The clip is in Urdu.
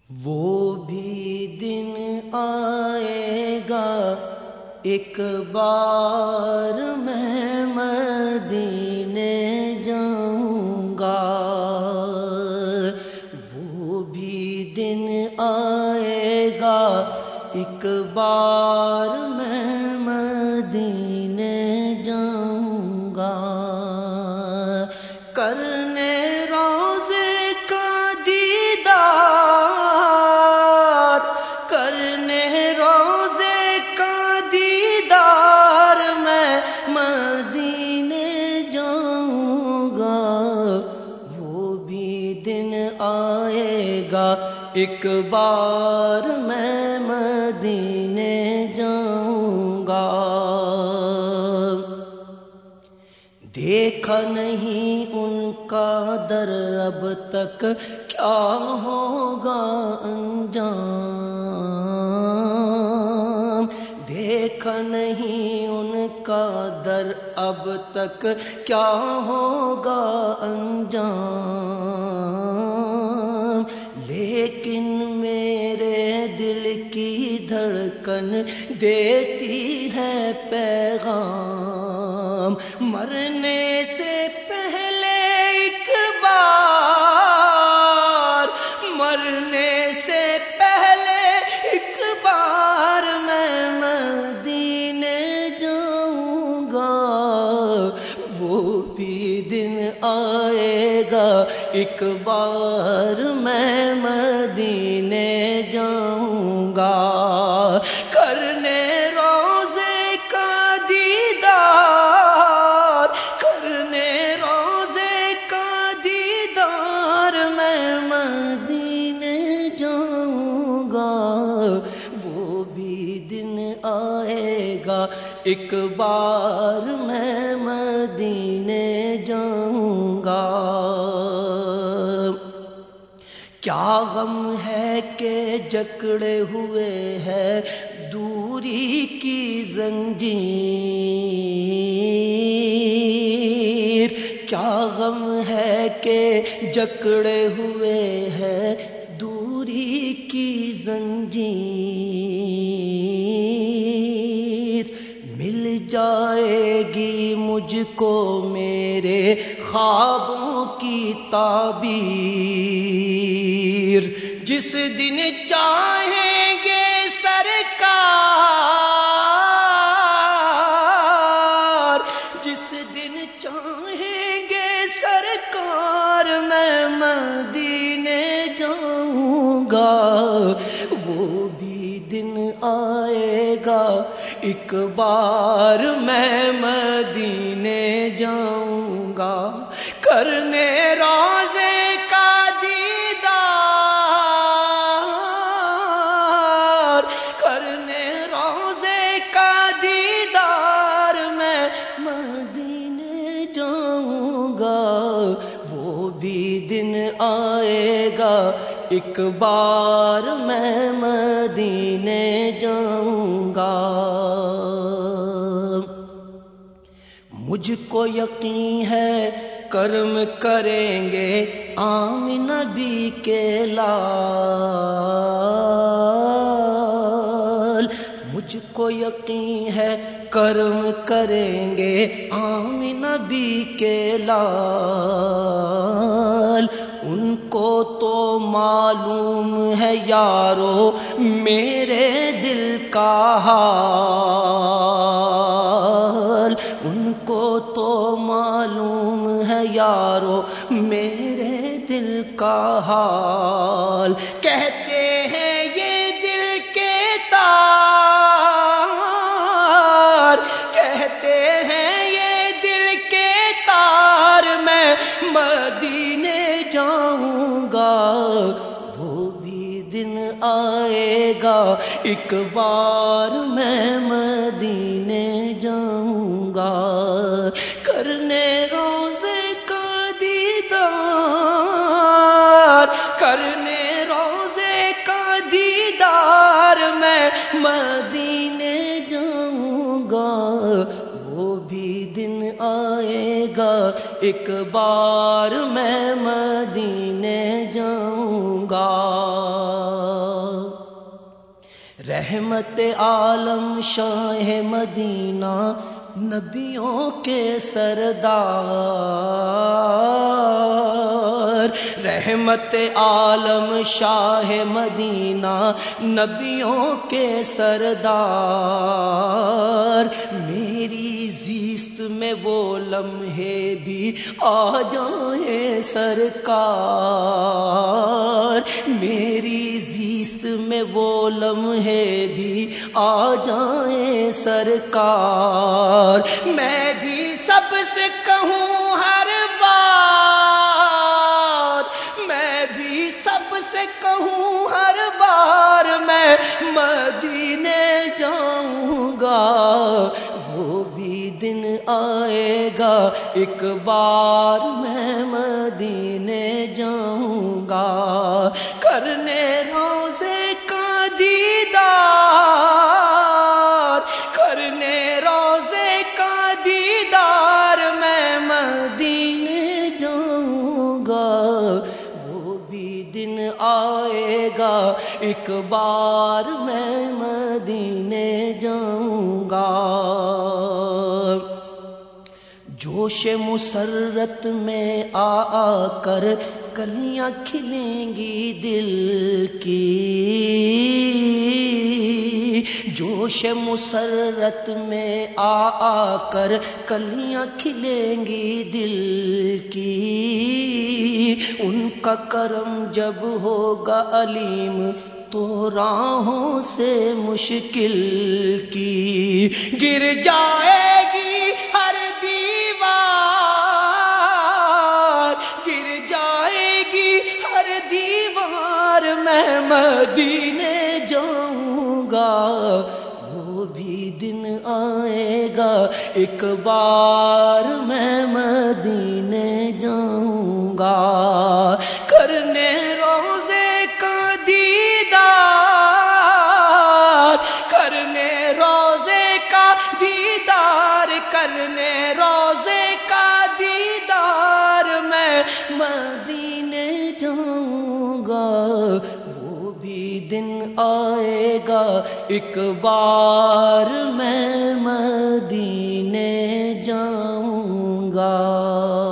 وہ بھی دن آئے گا ایک بار میں مدینے جاؤں گا، وہ بھی دن آئے گا ایک بار میں مدینے جاؤں گا، کرنے روضے کا دیدار، کرنے روضے کا دیدار میں مدینے جاؤں گا، وہ بھی دن آئے گا ایک بار میں مدینے جاؤں گا، دیکھا نہیں ان کا در اب تک کیا ہوگا انجام، دیکھا نہیں ان کا در اب تک کیا ہوگا انجام، لیکن میرے دل کی دھڑکن دیتی ہے پیغام، مرنے سے پہلے ایک بار، مرنے سے پہلے ایک بار میں مدینے جاؤں گا، وہ بھی دن آئے گا ایک بار میں مدینے جاؤں گا، کرنے روضے کا دیدار، کرنے روضے کا دیدار میں مدینے جاؤں گا، وہ بھی دن آئے گا ایک بار میں مدینے جاؤں گا، کیا غم ہے کہ جکڑے ہوئے ہے دوری کی زنجیر، کیا غم ہے کہ جکڑے ہوئے ہے دوری کی زنجیر، مل جائے گی مجھ کو میرے خوابوں کی تعبیر، جس دن چاہیں گے سرکار، جس دن چاہیں گے سرکار میں مدینے جاؤں گا، وہ بھی دن آئے گا ایک بار میں مدینے جاؤں گا، کرنے روضے کا دیدار، کرنے روضے کا دیدار میں مدینے جاؤں گا، وہ بھی دن آئے گا ایک بار میں مدینے جاؤں گا، مجھ کو یقین ہے کرم کریں گے آمنہ بی کے لال، مجھ کو یقین ہے کرم کریں گے آمنہ بی کے لال، ان کو تو معلوم ہے یارو میرے دل کا حال، ان کو تو معلوم ہے یارو میرے دل کا حال، کہتے ہیں یہ دل کے تار، کہتے ہیں یہ دل کے تار میں مدینے جاؤں گا، وہ بھی دن آئے گا ایک بار میں مدینے جاؤں گا، کرنے روضے کا دیدار، کرنے روضے کا دیدار میں مدینے جاؤں گا، وہ بھی دن آئے گا ایک بار میں مدینے جاؤں گا۔ رحمت عالم شاہ مدینہ نبیوں کے سردار، رحمت عالم شاہ مدینہ نبیوں کے سردار، میری زیست میں وہ لمحے بھی آ جائیں سرکار، میری زیست میں وہ لمحے بھی آ جائیں سرکار، میں بھی سب سے کہوں ہر بار، میں بھی سب سے کہوں ہر بار میں مدینے جاؤں گا، وہ بھی دن آئے گا ایک بار میں مدینے جاؤں گا، کرنے روزے کا دیدار، کرنے روزے کا دیدار میں مدینے جاؤں گا، وہ بھی دن آئے گا ایک بار میں مدینے جاؤں گا، جوش مسرت میں آ کر کلیاں کھلیں گی دل کی، جوش مسرت میں آ کر کلیاں کھلیں گی دل کی، ان کا کرم جب ہوگا علیم تو راہوں سے مشکل کی گر جائے گی ہر دیوار، گر جائے گی ہر دیوار، میں مدینے جاؤں گا، وہ بھی دن آئے گا ایک بار میں مدینے جاؤں گا، کرنے روزے کا دیدار، کرنے روزے کا دیدار، کرنے روزے کا دیدار میں مدینے جاؤں گا، وہ بھی دن آئے گا ایک بار میں مدینے جاؤں گا۔